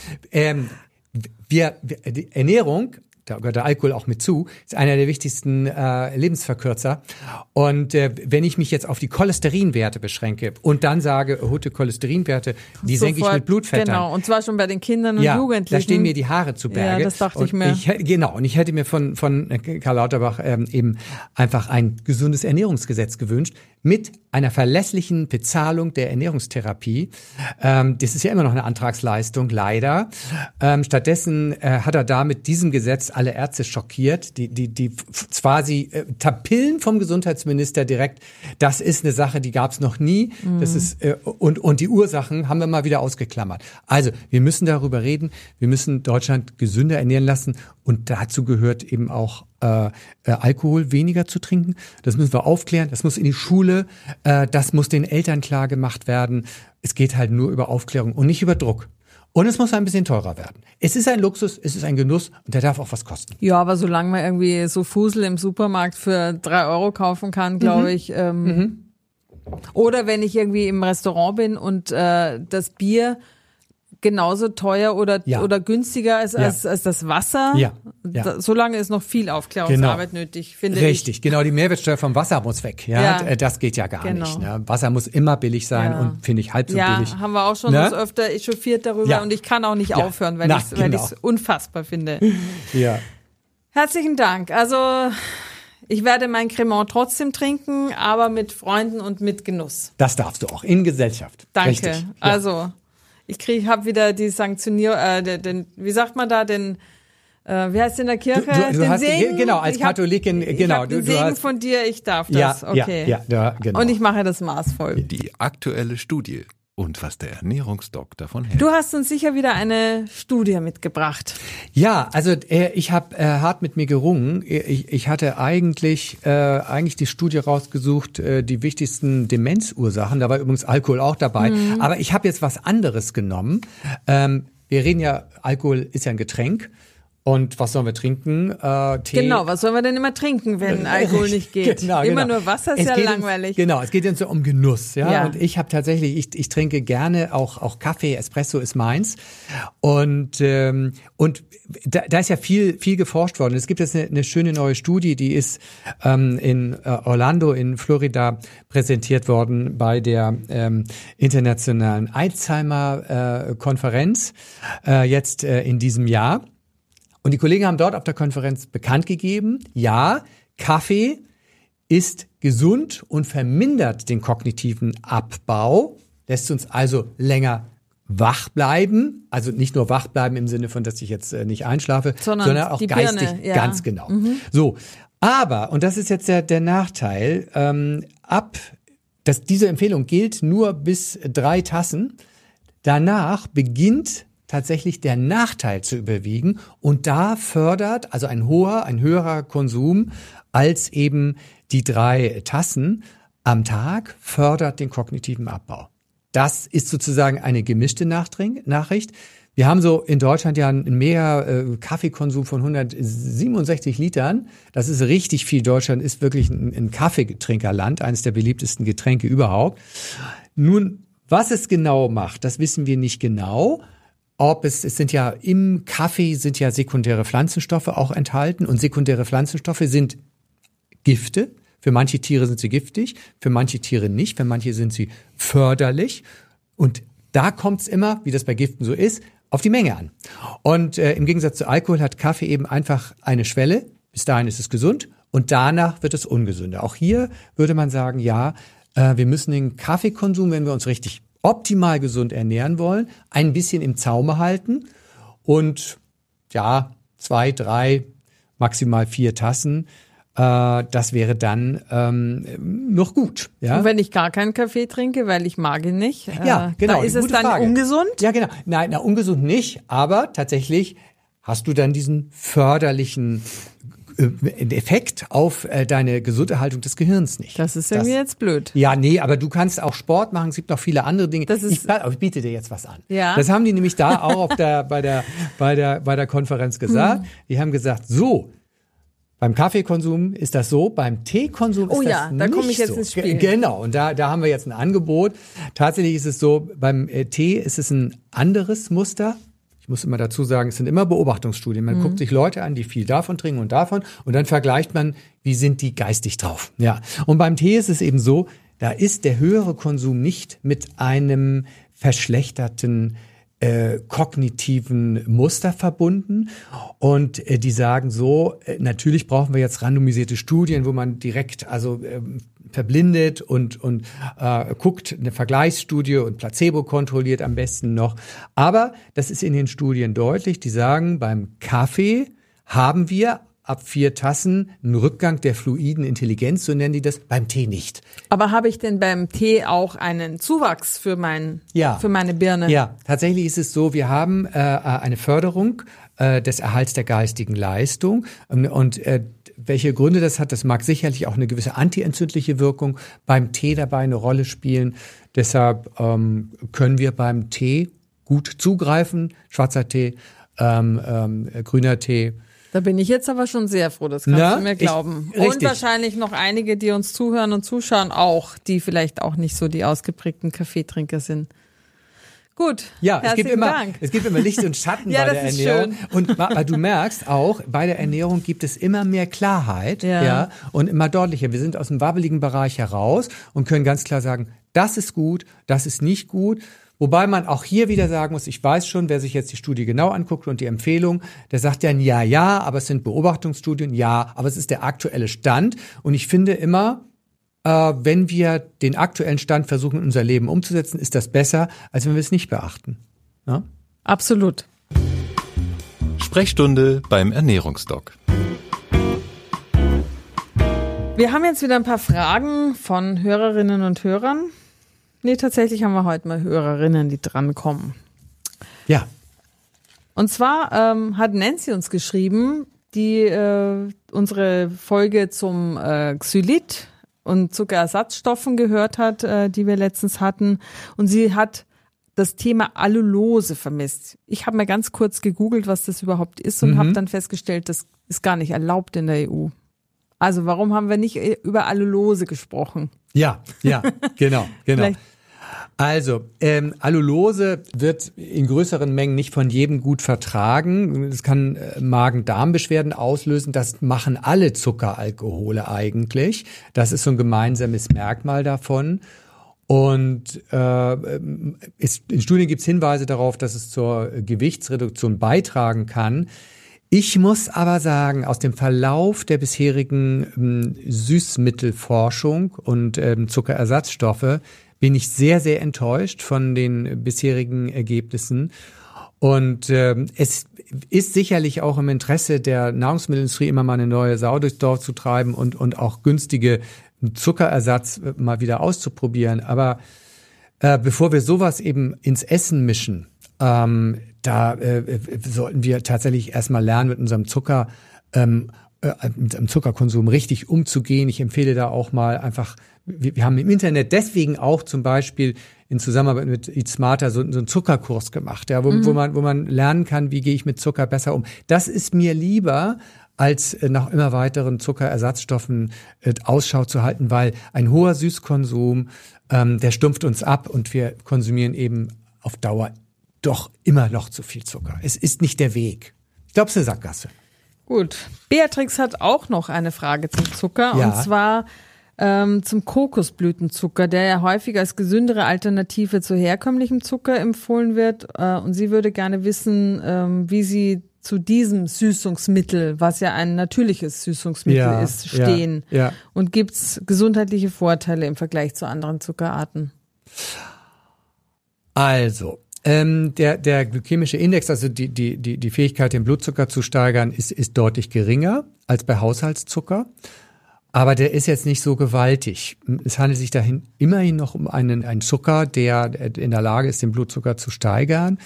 die Ernährung, da gehört der Alkohol auch mit zu, ist einer der wichtigsten Lebensverkürzer. Und wenn ich mich jetzt auf die Cholesterinwerte beschränke und dann sage, erhöhte Cholesterinwerte, die senke ich mit Blutfett Genau, und zwar schon bei den Kindern und Jugendlichen. Da stehen mir die Haare zu Berge. Ja, das dachte ich mir. Und ich hätte mir von Karl Lauterbach eben einfach ein gesundes Ernährungsgesetz gewünscht mit einer verlässlichen Bezahlung der Ernährungstherapie. Das ist ja immer noch eine Antragsleistung, leider. Stattdessen hat er da mit diesem Gesetz alle Ärzte schockiert, die quasi Pillen vom Gesundheitsminister direkt. Das ist eine Sache, die gab es noch nie. Das ist und die Ursachen haben wir mal wieder ausgeklammert. Also wir müssen darüber reden. Wir müssen Deutschland gesünder ernähren lassen und dazu gehört eben auch Alkohol weniger zu trinken. Das müssen wir aufklären. Das muss in die Schule. Das muss den Eltern klar gemacht werden. Es geht halt nur über Aufklärung und nicht über Druck. Und es muss ein bisschen teurer werden. Es ist ein Luxus, es ist ein Genuss und der darf auch was kosten. Ja, aber solange man irgendwie so Fusel im Supermarkt für 3 Euro kaufen kann, glaube ich. Oder wenn ich irgendwie im Restaurant bin und das Bier genauso teuer oder günstiger ist als das Wasser. Ja. Solange ist noch viel Aufklärungsarbeit nötig, finde ich. Richtig, genau. Die Mehrwertsteuer vom Wasser muss weg. Das geht ja gar nicht. Ne? Wasser muss immer billig sein und finde ich halb so billig. Ja, haben wir auch schon uns öfter echauffiert darüber und ich kann auch nicht aufhören, weil ich es unfassbar finde. Ja. Herzlichen Dank. Also ich werde mein Cremant trotzdem trinken, aber mit Freunden und mit Genuss. Das darfst du auch, in Gesellschaft. Danke. Richtig. Ja. Also ich habe wieder die wie sagt man da, den wie heißt in der Kirche? Du den hast, Segen? genau, als Katholikin, genau. Ich hab den Segen hast, von dir, ich darf das. ja, Okay. ja, genau. Und ich mache das maßvoll. Die aktuelle Studie und was der Ernährungsdoc davon hält. Du hast uns sicher wieder eine Studie mitgebracht. Ja, also ich habe hart mit mir gerungen. Ich hatte eigentlich die Studie rausgesucht, die wichtigsten Demenzursachen. Da war übrigens Alkohol auch dabei. Aber ich habe jetzt was anderes genommen. Wir reden ja, Alkohol ist ja ein Getränk. Und was sollen wir trinken? Tee. Genau, was sollen wir denn immer trinken, wenn Alkohol nicht geht? Immer nur Wasser ist ja langweilig. Es geht jetzt so um Genuss, ja. Ja. Und ich habe tatsächlich, ich trinke gerne auch Kaffee, Espresso ist meins. Und da ist ja viel geforscht worden. Es gibt jetzt eine schöne neue Studie, die ist in Orlando in Florida präsentiert worden bei der internationalen Alzheimer-Konferenz jetzt in diesem Jahr. Und die Kollegen haben dort auf der Konferenz bekannt gegeben, ja, Kaffee ist gesund und vermindert den kognitiven Abbau, lässt uns also länger wach bleiben, also nicht nur wach bleiben im Sinne von, dass ich jetzt nicht einschlafe, sondern auch die geistig, Birne, ja. ganz genau. So, aber, und das ist jetzt der Nachteil, diese Empfehlung gilt nur bis 3 Tassen, danach beginnt tatsächlich der Nachteil zu überwiegen und da fördert, also ein höherer Konsum als eben die 3 Tassen am Tag fördert den kognitiven Abbau. Das ist sozusagen eine gemischte Nachricht. Wir haben so in Deutschland ja einen Kaffeekonsum von 167 Litern. Das ist richtig viel. Deutschland ist wirklich ein Kaffeetrinkerland, eines der beliebtesten Getränke überhaupt. Nun, was es genau macht, das wissen wir nicht genau. Es sind ja im Kaffee sind ja sekundäre Pflanzenstoffe auch enthalten und sekundäre Pflanzenstoffe sind Gifte. Für manche Tiere sind sie giftig, für manche Tiere nicht, für manche sind sie förderlich. Und da kommt es immer, wie das bei Giften so ist, auf die Menge an. Und im Gegensatz zu Alkohol hat Kaffee eben einfach eine Schwelle. Bis dahin ist es gesund und danach wird es ungesünder. Auch hier würde man sagen, ja, wir müssen den Kaffeekonsum, wenn wir uns richtig optimal gesund ernähren wollen, ein bisschen im Zaume halten und ja, 2, 3, maximal 4 Tassen, das wäre dann noch gut. Ja? Und wenn ich gar keinen Kaffee trinke, weil ich mag ihn nicht, ja, genau, da ist es dann Frage. Ungesund? Ja, genau. Nein, ungesund nicht, aber tatsächlich hast du dann diesen förderlichen Effekt auf deine Gesunderhaltung des Gehirns nicht. Das ist irgendwie jetzt blöd. Ja, nee, aber du kannst auch Sport machen. Es gibt noch viele andere Dinge. Ich biete dir jetzt was an. Ja. Das haben die nämlich da auch bei der Konferenz gesagt. Die haben gesagt, so, beim Kaffeekonsum ist das so, beim Teekonsum ist das nicht so. Da komme ich jetzt ins Spiel. Genau, und da haben wir jetzt ein Angebot. Tatsächlich ist es so, beim Tee ist es ein anderes Muster. Ich muss immer dazu sagen, es sind immer Beobachtungsstudien. Man guckt sich Leute an, die viel davon trinken und davon und dann vergleicht man, wie sind die geistig drauf. Ja. Und beim Tee ist es eben so, da ist der höhere Konsum nicht mit einem verschlechterten kognitiven Muster verbunden und die sagen so, natürlich brauchen wir jetzt randomisierte Studien, wo man direkt verblindet und guckt, eine Vergleichsstudie und Placebo kontrolliert am besten noch. Aber das ist in den Studien deutlich, die sagen, beim Kaffee haben wir ab 4 Tassen einen Rückgang der fluiden Intelligenz, so nennen die das, beim Tee nicht. Aber habe ich denn beim Tee auch einen Zuwachs für meine Birne? Ja, tatsächlich ist es so, wir haben eine Förderung des Erhalts der geistigen Leistung und welche Gründe das hat, das mag sicherlich auch eine gewisse antientzündliche Wirkung beim Tee dabei eine Rolle spielen. Deshalb können wir beim Tee gut zugreifen, schwarzer Tee, grüner Tee. Da bin ich jetzt aber schon sehr froh, das kannst du mir glauben. Und wahrscheinlich noch einige, die uns zuhören und zuschauen auch, die vielleicht auch nicht so die ausgeprägten Kaffeetrinker sind. Gut, ja, es gibt immer Licht und Schatten bei der Ernährung. Schön. Und du merkst auch, bei der Ernährung gibt es immer mehr Klarheit, ja, und immer deutlicher. Wir sind aus dem wabbeligen Bereich heraus und können ganz klar sagen, das ist gut, das ist nicht gut. Wobei man auch hier wieder sagen muss, ich weiß schon, wer sich jetzt die Studie genau anguckt und die Empfehlung, der sagt ja, ja, aber es sind Beobachtungsstudien, ja, aber es ist der aktuelle Stand. Und ich finde immer, wenn wir den aktuellen Stand versuchen, in unser Leben umzusetzen, ist das besser, als wenn wir es nicht beachten. Ja? Absolut. Sprechstunde beim Ernährungsdoc. Wir haben jetzt wieder ein paar Fragen von Hörerinnen und Hörern. Nee, tatsächlich haben wir heute mal Hörerinnen, die drankommen. Ja. Und zwar hat Nancy uns geschrieben, die unsere Folge zum Xylit und Zuckerersatzstoffen gehört hat, die wir letztens hatten. Und sie hat das Thema Allulose vermisst. Ich habe mal ganz kurz gegoogelt, was das überhaupt ist und habe dann festgestellt, das ist gar nicht erlaubt in der EU. Also warum haben wir nicht über Allulose gesprochen? Ja, genau. Also, Allulose wird in größeren Mengen nicht von jedem gut vertragen. Es kann Magen-Darm-Beschwerden auslösen. Das machen alle Zuckeralkohole eigentlich. Das ist so ein gemeinsames Merkmal davon. Und in Studien gibt es Hinweise darauf, dass es zur Gewichtsreduktion beitragen kann. Ich muss aber sagen, aus dem Verlauf der bisherigen Süßmittelforschung und Zuckerersatzstoffe bin ich sehr, sehr enttäuscht von den bisherigen Ergebnissen. Und es ist sicherlich auch im Interesse der Nahrungsmittelindustrie, immer mal eine neue Sau durchs Dorf zu treiben und auch günstige Zuckerersatz mal wieder auszuprobieren. Aber bevor wir sowas eben ins Essen mischen, sollten wir tatsächlich erstmal lernen, mit unserem Zuckerkonsum richtig umzugehen. Ich empfehle da auch mal einfach, wir haben im Internet deswegen auch zum Beispiel in Zusammenarbeit mit Eat Smarter so einen Zuckerkurs gemacht, ja, wo man lernen kann, wie gehe ich mit Zucker besser um. Das ist mir lieber, als nach immer weiteren Zuckerersatzstoffen Ausschau zu halten, weil ein hoher Süßkonsum, der stumpft uns ab und wir konsumieren eben auf Dauer doch immer noch zu viel Zucker. Es ist nicht der Weg. Ich glaube, es ist eine Sackgasse. Gut. Beatrix hat auch noch eine Frage zum Zucker, Ja. und zwar zum Kokosblütenzucker, der ja häufig als gesündere Alternative zu herkömmlichem Zucker empfohlen wird. Und sie würde gerne wissen, wie sie zu diesem Süßungsmittel, was ja ein natürliches Süßungsmittel ist, stehen. Ja. Und gibt's gesundheitliche Vorteile im Vergleich zu anderen Zuckerarten? Also, der glykämische Index, also die Fähigkeit, den Blutzucker zu steigern, ist deutlich geringer als bei Haushaltszucker. Aber der ist jetzt nicht so gewaltig. Es handelt sich dahin immerhin noch um einen Zucker, der in der Lage ist, den Blutzucker zu steigern,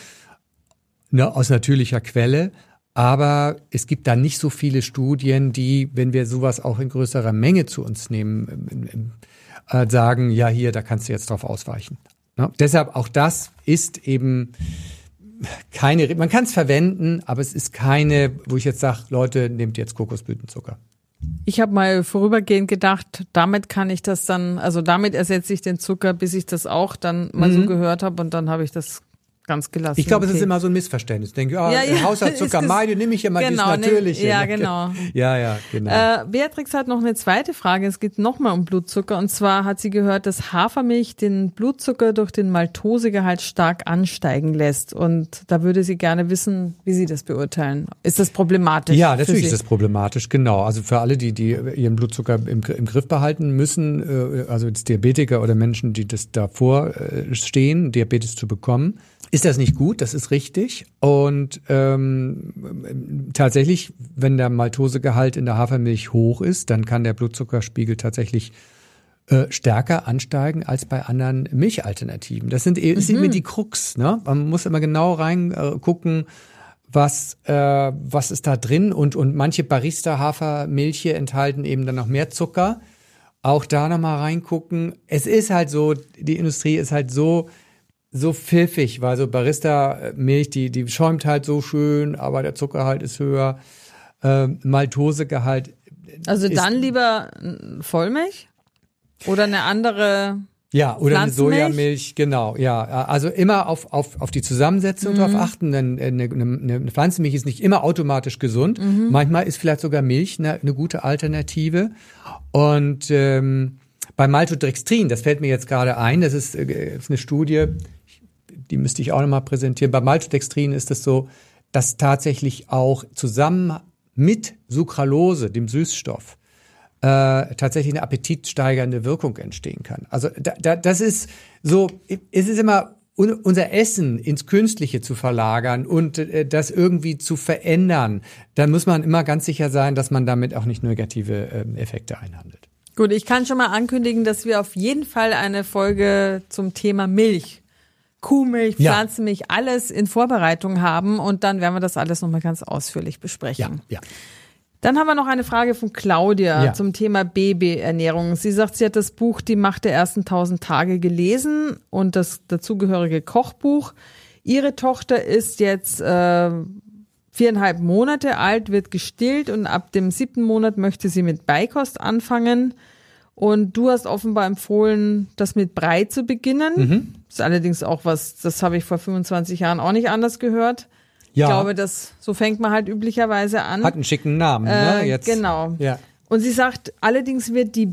aus natürlicher Quelle. Aber es gibt da nicht so viele Studien, die, wenn wir sowas auch in größerer Menge zu uns nehmen, sagen, ja, hier, da kannst du jetzt drauf ausweichen. Ja, deshalb auch das ist eben keine, man kann es verwenden, aber es ist keine, wo ich jetzt sage, Leute, nehmt jetzt Kokosblütenzucker. Ich habe mal vorübergehend gedacht, damit kann ich das dann, also damit ersetze ich den Zucker, bis ich das auch dann mal so gehört habe, und dann habe ich das ganz gelassen. Ich glaube, es ist immer so ein Missverständnis. Ich denke, Haushaltszucker meide, nehme ich ja mal genau, dieses Natürliche. Ja, genau. Ja, genau. Beatrix hat noch eine zweite Frage. Es geht nochmal um Blutzucker. Und zwar hat sie gehört, dass Hafermilch den Blutzucker durch den Maltosegehalt stark ansteigen lässt. Und da würde sie gerne wissen, wie Sie das beurteilen. Ist das problematisch? Ja, natürlich ist das problematisch, genau. Also für alle, die ihren Blutzucker im Griff behalten müssen, also jetzt Diabetiker oder Menschen, die das davor stehen, Diabetes zu bekommen, ist das nicht gut, das ist richtig. Und tatsächlich, wenn der Maltosegehalt in der Hafermilch hoch ist, dann kann der Blutzuckerspiegel tatsächlich stärker ansteigen als bei anderen Milchalternativen. Das ist immer die Krux, ne? Man muss immer genau reingucken, was ist da drin, und manche Barista-Hafermilche enthalten eben dann noch mehr Zucker. Auch da nochmal reingucken. Es ist halt so, die Industrie ist halt so pfiffig, weil so Barista-Milch, die schäumt halt so schön, aber der Zuckergehalt ist höher. Maltosegehalt. Also dann lieber Vollmilch? Oder eine andere? Ja, oder eine Sojamilch, genau, ja. Also immer auf die Zusammensetzung drauf achten, denn eine Pflanzenmilch ist nicht immer automatisch gesund. Manchmal ist vielleicht sogar Milch eine gute Alternative. Und bei Maltodextrin, das fällt mir jetzt gerade ein, das ist eine Studie, die müsste ich auch nochmal präsentieren. Bei Maltodextrin ist es so, dass tatsächlich auch zusammen mit Sucralose, dem Süßstoff, tatsächlich eine appetitsteigernde Wirkung entstehen kann. Also das ist so, es ist immer unser Essen ins Künstliche zu verlagern und das irgendwie zu verändern, dann muss man immer ganz sicher sein, dass man damit auch nicht negative Effekte einhandelt. Gut, ich kann schon mal ankündigen, dass wir auf jeden Fall eine Folge zum Thema Milch, Kuhmilch, Pflanzenmilch, alles in Vorbereitung haben und dann werden wir das alles nochmal ganz ausführlich besprechen. Ja. Dann haben wir noch eine Frage von Claudia zum Thema Babyernährung. Sie sagt, sie hat das Buch Die Macht der ersten 1000 Tage gelesen und das dazugehörige Kochbuch. Ihre Tochter ist jetzt 4,5 Monate alt, wird gestillt und ab dem 7. Monat möchte sie mit Beikost anfangen. Und du hast offenbar empfohlen, das mit Brei zu beginnen. Das ist allerdings auch was, das habe ich vor 25 Jahren auch nicht anders gehört. Ja. Ich glaube, so fängt man halt üblicherweise an. Hat einen schicken Namen, ne? Jetzt. Genau. Ja. Und sie sagt, allerdings wird die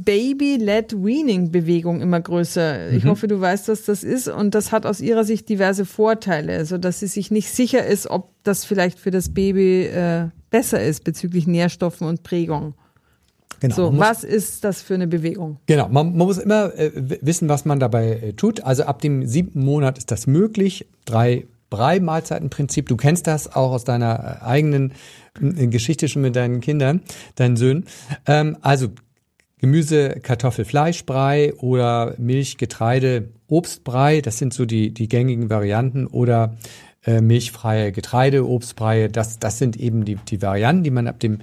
Baby-led-Weaning-Bewegung immer größer. Ich hoffe, du weißt, was das ist. Und das hat aus ihrer Sicht diverse Vorteile, sodass sie sich nicht sicher ist, ob das vielleicht für das Baby besser ist bezüglich Nährstoffen und Prägung. Genau, so, was ist das für eine Bewegung? Genau, man muss immer wissen, was man dabei tut. Also ab dem 7. Monat ist das möglich. 3 Brei-Mahlzeiten-Prinzip. Du kennst das auch aus deiner eigenen Geschichte schon mit deinen Kindern, deinen Söhnen. Also Gemüse, Kartoffel, Fleischbrei oder Milch, Getreide, Obstbrei. Das sind so die gängigen Varianten. Oder milchfreie Getreide, Obstbrei. Das sind eben die Varianten, die man ab dem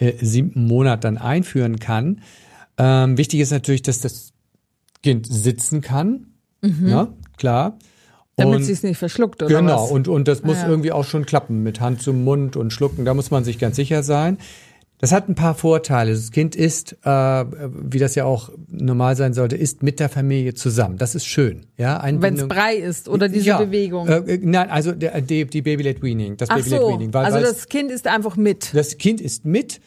7. Monat dann einführen kann. Wichtig ist natürlich, dass das Kind sitzen kann. Ja, klar. Damit sie es nicht verschluckt, oder genau, was? Genau, und das muss irgendwie auch schon klappen mit Hand zum Mund und Schlucken. Da muss man sich ganz sicher sein. Das hat ein paar Vorteile. Das Kind isst, wie das ja auch normal sein sollte, isst mit der Familie zusammen. Das ist schön. Ja, wenn es Brei ist oder diese Bewegung. Nein, also die Baby-led Weaning. Das Baby-led Weaning. Also das Kind isst einfach mit. Das Kind isst mit.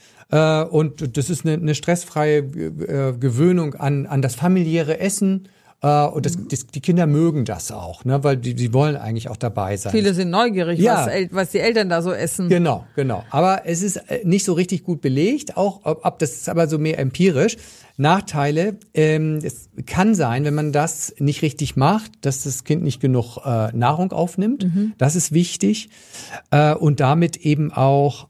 Und das ist eine stressfreie Gewöhnung an das familiäre Essen. Und die Kinder mögen das auch, ne, weil die wollen eigentlich auch dabei sein. Viele sind neugierig, was die Eltern da so essen. Genau. Aber es ist nicht so richtig gut belegt, das ist aber so mehr empirisch. Nachteile, es kann sein, wenn man das nicht richtig macht, dass das Kind nicht genug Nahrung aufnimmt. Das ist wichtig. Und damit eben auch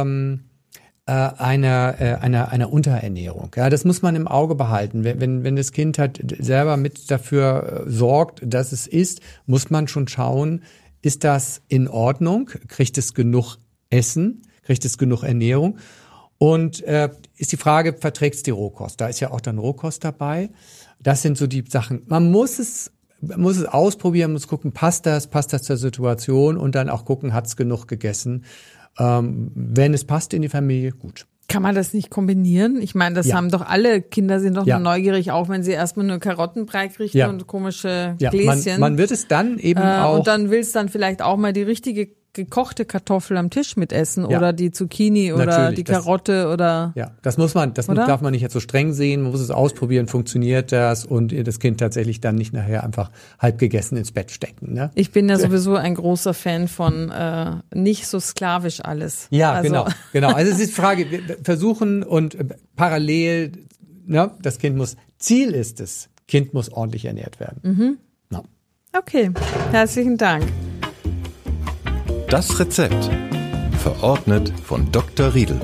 einer Unterernährung. Ja, das muss man im Auge behalten. Wenn das Kind halt selber mit dafür sorgt, dass es isst, muss man schon schauen, ist das in Ordnung? Kriegt es genug Essen? Kriegt es genug Ernährung? Und ist die Frage, verträgt es die Rohkost? Da ist ja auch dann Rohkost dabei. Das sind so die Sachen. Man muss es ausprobieren, muss gucken, passt das zur Situation und dann auch gucken, hat es genug gegessen? Wenn es passt in die Familie, gut. Kann man das nicht kombinieren? Ich meine, das haben doch alle Kinder, sind doch neugierig, auch wenn sie erstmal nur Karottenbrei kriegen und komische Gläschen. Man wird es dann eben auch. Und dann willst dann vielleicht auch mal die richtige gekochte Kartoffel am Tisch mitessen oder die Zucchini oder die Karotte oder. Ja, das darf man nicht jetzt so streng sehen. Man muss es ausprobieren, funktioniert das und das Kind tatsächlich dann nicht nachher einfach halb gegessen ins Bett stecken. Ne? Ich bin ja sowieso ein großer Fan von nicht so sklavisch alles. Ja, also. Genau. Also es ist die Frage, wir versuchen und parallel, ne, das Kind Ziel ist es, Kind muss ordentlich ernährt werden. Ja. Okay, herzlichen Dank. Das Rezept. Verordnet von Dr. Riedel.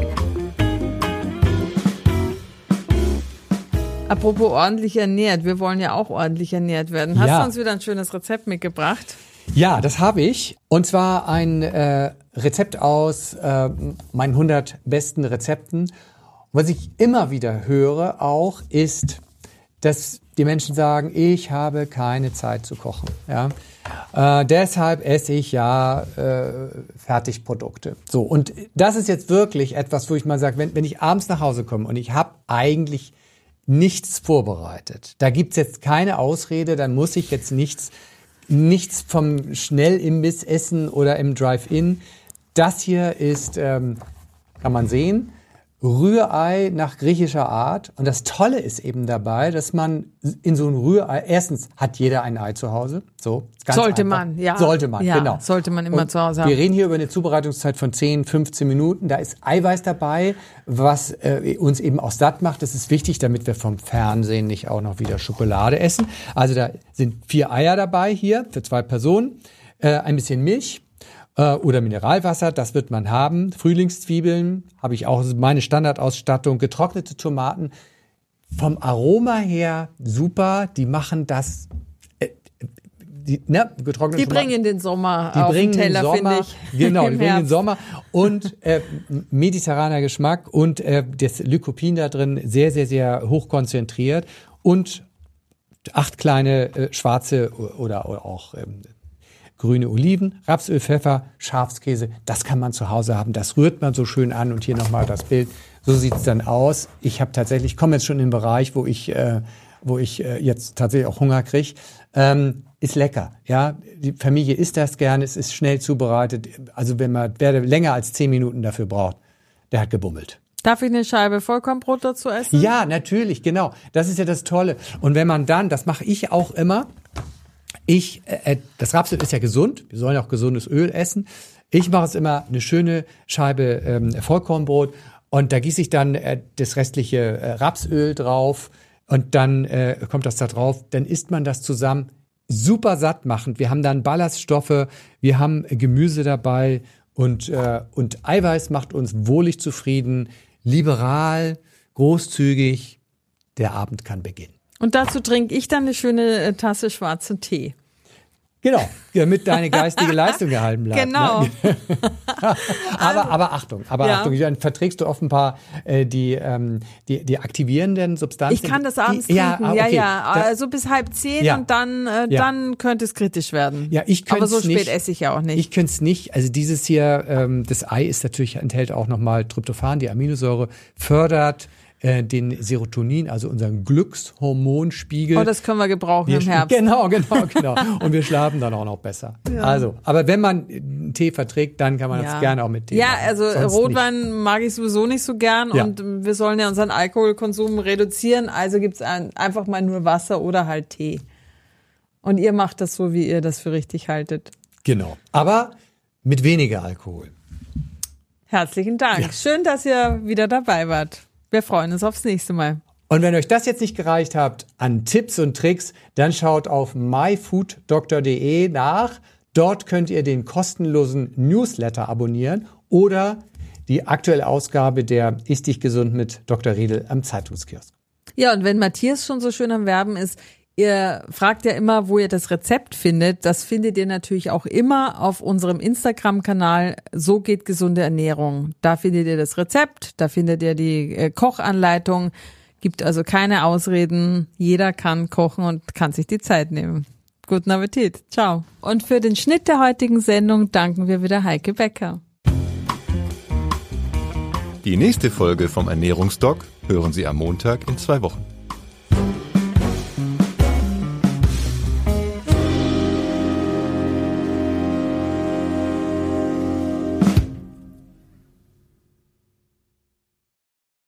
Apropos ordentlich ernährt, wir wollen ja auch ordentlich ernährt werden. Hast du uns wieder ein schönes Rezept mitgebracht? Ja, das habe ich. Und zwar ein Rezept aus meinen 100 besten Rezepten. Was ich immer wieder höre auch, ist, dass die Menschen sagen, ich habe keine Zeit zu kochen. Ja? Deshalb esse ich Fertigprodukte. So, und das ist jetzt wirklich etwas, wo ich mal sage, wenn ich abends nach Hause komme und ich habe eigentlich nichts vorbereitet, da gibt's jetzt keine Ausrede, dann muss ich jetzt nichts vom Schnellimbiss essen oder im Drive-In. Das hier ist, kann man sehen, Rührei nach griechischer Art. Und das Tolle ist eben dabei, dass man in so ein Rührei, erstens hat jeder ein Ei zu Hause. So, ganz Sollte einfach. man, ja. Sollte man, ja, genau. Sollte man immer Und zu Hause haben. Wir reden hier über eine Zubereitungszeit von 10, 15 Minuten. Da ist Eiweiß dabei, was uns eben auch satt macht. Das ist wichtig, damit wir vom Fernsehen nicht auch noch wieder Schokolade essen. Also da sind 4 Eier dabei hier für 2 Personen. Ein bisschen Milch. Oder Mineralwasser, das wird man haben. Frühlingszwiebeln habe ich auch, meine Standardausstattung. Getrocknete Tomaten. Vom Aroma her super. Die machen das. Die bringen den Sommer auf den Teller, finde ich. Genau, die bringen den Sommer. Und mediterraner Geschmack und das Lycopin da drin sehr, sehr, sehr hoch konzentriert. Und 8 kleine schwarze oder auch grüne Oliven, Rapsöl, Pfeffer, Schafskäse, das kann man zu Hause haben. Das rührt man so schön an und hier nochmal das Bild. So sieht's dann aus. Ich habe tatsächlich, komme jetzt schon in den Bereich, wo ich jetzt tatsächlich auch Hunger kriege. Ist lecker, ja. Die Familie isst das gerne, es ist schnell zubereitet. Also wer länger als 10 Minuten dafür braucht, der hat gebummelt. Darf ich eine Scheibe Vollkornbrot dazu essen? Ja, natürlich, genau. Das ist ja das Tolle. Und wenn man dann, das mache ich auch immer, das Rapsöl ist ja gesund, wir sollen ja auch gesundes Öl essen. Ich mache es immer eine schöne Scheibe Vollkornbrot und da gieße ich dann das restliche Rapsöl drauf und dann kommt das da drauf. Dann isst man das zusammen, super sattmachend. Wir haben dann Ballaststoffe, wir haben Gemüse dabei und Eiweiß macht uns wohlig zufrieden, liberal, großzügig. Der Abend kann beginnen. Und dazu trinke ich dann eine schöne Tasse schwarzen Tee. Genau, damit deine geistige Leistung gehalten bleibt. Genau. Ne? aber Achtung, dann verträgst du offenbar die aktivierenden Substanzen. Ich kann das abends trinken, also bis 9:30 und dann könnte es kritisch werden. Ja, aber so spät esse ich ja auch nicht. Ich könnte es nicht, also dieses hier, das Ei ist natürlich, enthält auch nochmal Tryptophan, die Aminosäure, fördert den Serotonin, also unseren Glückshormonspiegel. Oh, das können wir gebrauchen im Herbst. Genau. Und wir schlafen dann auch noch besser. Ja. Also, aber wenn man einen Tee verträgt, dann kann man das gerne auch mit Tee machen. Also sonst Rotwein nicht. mag ich sowieso nicht so gern und wir sollen ja unseren Alkoholkonsum reduzieren, also gibt's einfach mal nur Wasser oder halt Tee. Und ihr macht das so, wie ihr das für richtig haltet. Genau, aber mit weniger Alkohol. Herzlichen Dank. Ja. Schön, dass ihr wieder dabei wart. Wir freuen uns aufs nächste Mal. Und wenn euch das jetzt nicht gereicht habt an Tipps und Tricks, dann schaut auf myfooddoctor.de nach. Dort könnt ihr den kostenlosen Newsletter abonnieren oder die aktuelle Ausgabe der Ist dich gesund mit Dr. Riedel am Zeitungskiosk. Ja, und wenn Matthias schon so schön am Werben ist, ihr fragt ja immer, wo ihr das Rezept findet. Das findet ihr natürlich auch immer auf unserem Instagram-Kanal So geht gesunde Ernährung. Da findet ihr das Rezept, da findet ihr die Kochanleitung. Gibt also keine Ausreden. Jeder kann kochen und kann sich die Zeit nehmen. Guten Appetit. Ciao. Und für den Schnitt der heutigen Sendung danken wir wieder Heike Becker. Die nächste Folge vom Ernährungsdoc hören Sie am Montag in 2 Wochen.